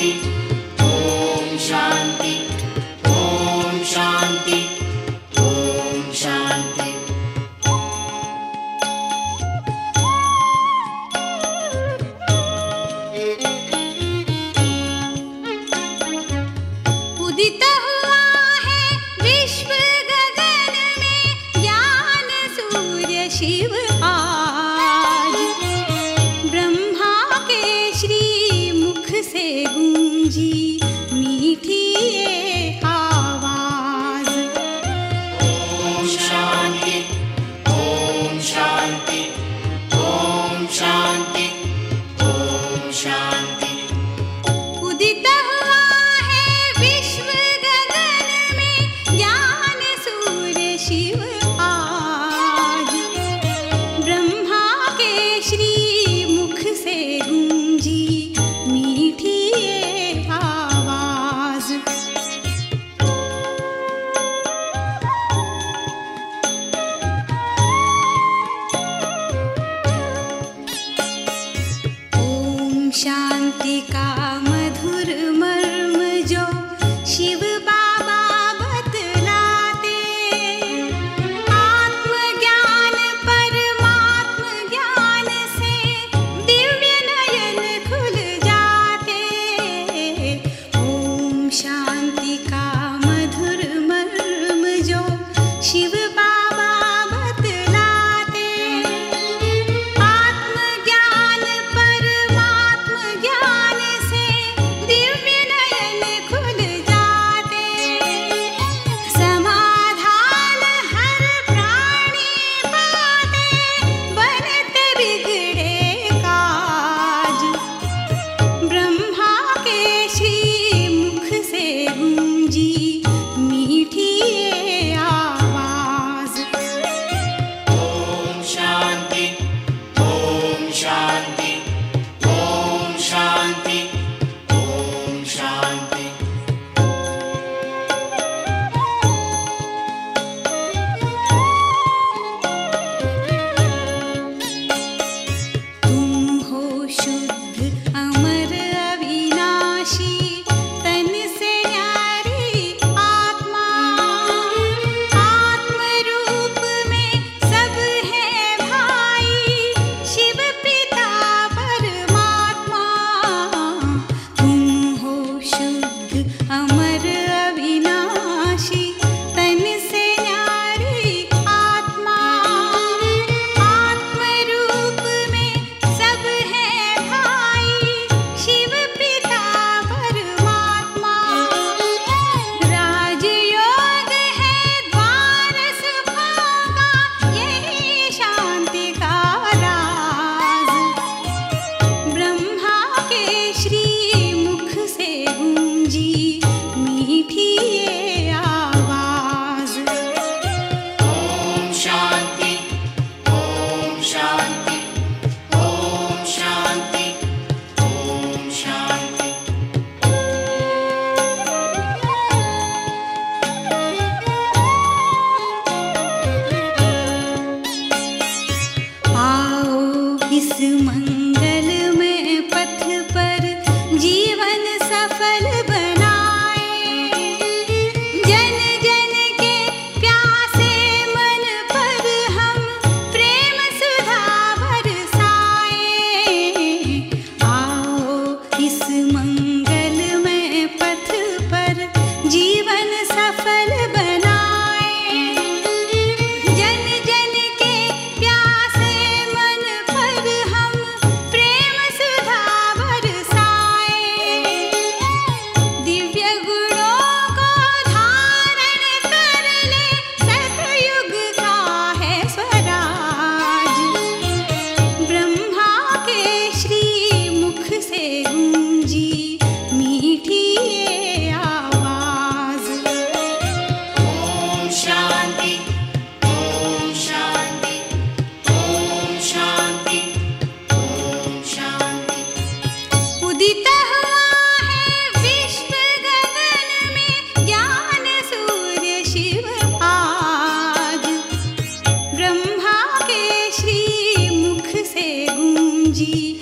शिव आज ब्रह्मा के श्री मुख से गूंजी मीठी ये आवाज। ओम शांति ओम शांति ओम शांति ओम शांति। उदित हुआ है विश्व गगन में ज्ञान सूर्य शिव आज ब्रह्मा के श्री मुख से गूंजी मीठी ये आवाज। ओम शांति का मधुर मर्म जो शिव बाबा बतलाते, आत्मज्ञान परमात्म ज्ञान से दिव्य नयन खुल जाते। ओम शांति का मधुर मर्म जो शिव बाबा बतलाते, आत्मज्ञान परमात्म ज्ञान से दिव्य नयन खुल जाते। समाधान हर प्राणी पाते, बनते बिगड़े काज। ब्रह्मा के श्री मुख से गूंजी मीठी ये आवाज। ओम शांति ओम शांति ओम शांति ओम शांति। तुम हो शुद्ध अमर अविनाशी, तन से न्यारी आत्मा। आत्म रूप में सब है भाई, शिव पिता परमात्मा। तुम हो शुद्ध अमर अविनाशी, तन से न्यारी आत्मा। आत्म रूप में सब है भाई, शिव पिता परमात्मा। राजयोग है द्वार सुखों का, यही शांति का राज। ब्रह्मा के श्री मुख से गूंजी मीठी ये आवाज। ओम शांति ओम शांति ओम शांति ओम शांति। आओ इस मंगलमय पथ पर जीवन सफल बनाए। जन जन के प्यासे मन पर हम प्रेम सुधा बरसाए। आओ इस मंगलमय पथ पर जीवन सफल बनाए। जन जन के प्यासे मन पर हम प्रेम सुधा बरसाए। दिव्य गुणों को धारण कर ले, सतयुग का है स्वराज। ब्रह्मा के श्री मुख से गूंजी मीठी ये आवाज। ओम शांति ओम शांति ओम शांति ओम शांति। उदित हुआ है विश्व गगन में ज्ञान सूर्य शिव आज ब्रह्मा के श्री मुख से गूंजी